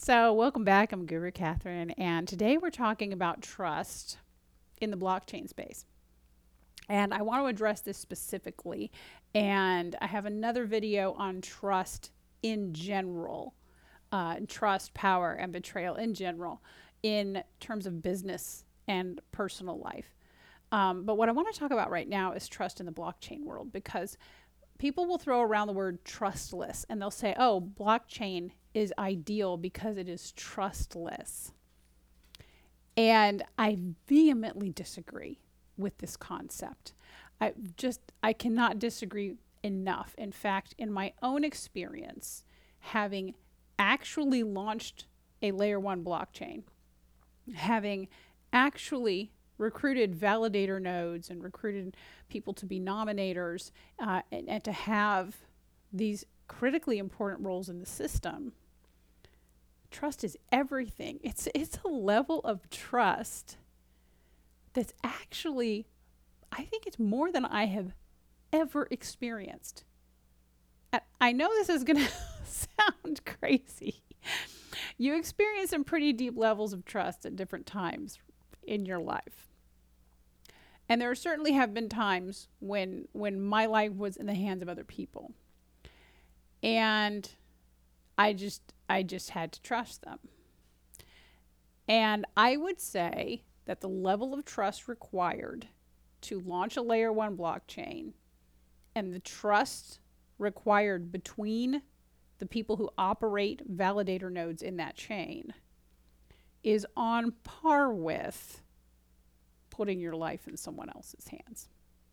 So, welcome back. I'm Guru Catherine, and today we're talking about trust in the blockchain space. And I want to address this specifically. And I have another video on trust in general, trust, power, and betrayal in general, in terms of business and personal life. But what I want to talk about right now is trust in the blockchain world, because people will throw around the word trustless and they'll say, oh, blockchain is ideal because it is trustless. And I vehemently disagree with this concept. I cannot disagree enough. In fact, in my own experience, having actually launched a layer one blockchain, having actually recruited validator nodes and recruited people to be nominators and to have these critically important roles in the system, trust is everything. It's a level of trust that's actually, I think it's more than I have ever experienced. I know this is going to sound crazy. You experience some pretty deep levels of trust at different times in your life. And there certainly have been times when my life was in the hands of other people. And I just had to trust them. And I would say that the level of trust required to launch a layer one blockchain and the trust required between the people who operate validator nodes in that chain is on par with putting your life in someone else's hands.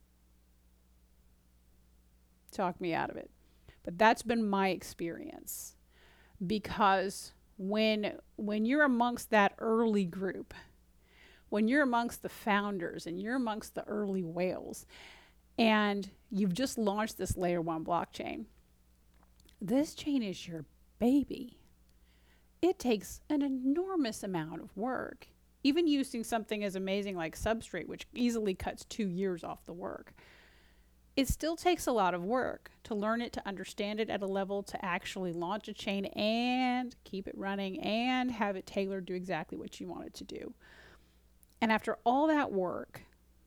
Talk me out of it. But that's been my experience. Because when you're amongst that early group, when you're amongst the founders and you're amongst the early whales, and you've just launched this layer one blockchain, this chain is your baby. It takes an enormous amount of work. Even using something as amazing like Substrate, which easily cuts 2 years off the work, it still takes a lot of work to learn it, to understand it at a level, to actually launch a chain and keep it running and have it tailored to exactly what you want it to do. And after all that work,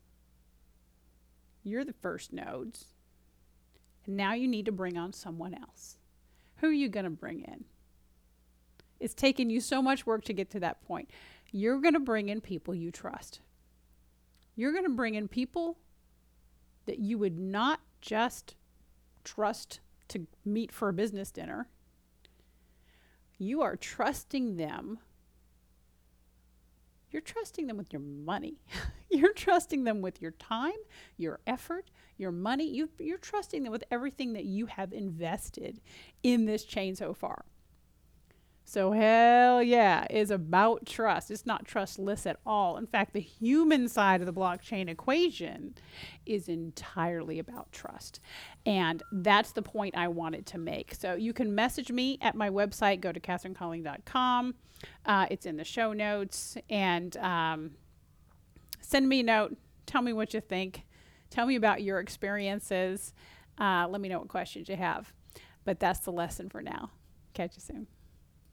you're the first nodes. And now you need to bring on someone else. Who are you going to bring in? It's taken you so much work to get to that point. You're going to bring in people you trust. You're going to bring in people that you would not just trust to meet for a business dinner. You are trusting them. You're trusting them with your money. You're trusting them with your time, your effort, your money. You're trusting them with everything that you have invested in this chain so far. So hell yeah, is about trust. It's not trustless at all. In fact, the human side of the blockchain equation is entirely about trust. And that's the point I wanted to make. So you can message me at my website. Go to catherinecolling.com. It's in the show notes. And send me a note. Tell me what you think. Tell me about your experiences. Let me know what questions you have. But that's the lesson for now. Catch you soon.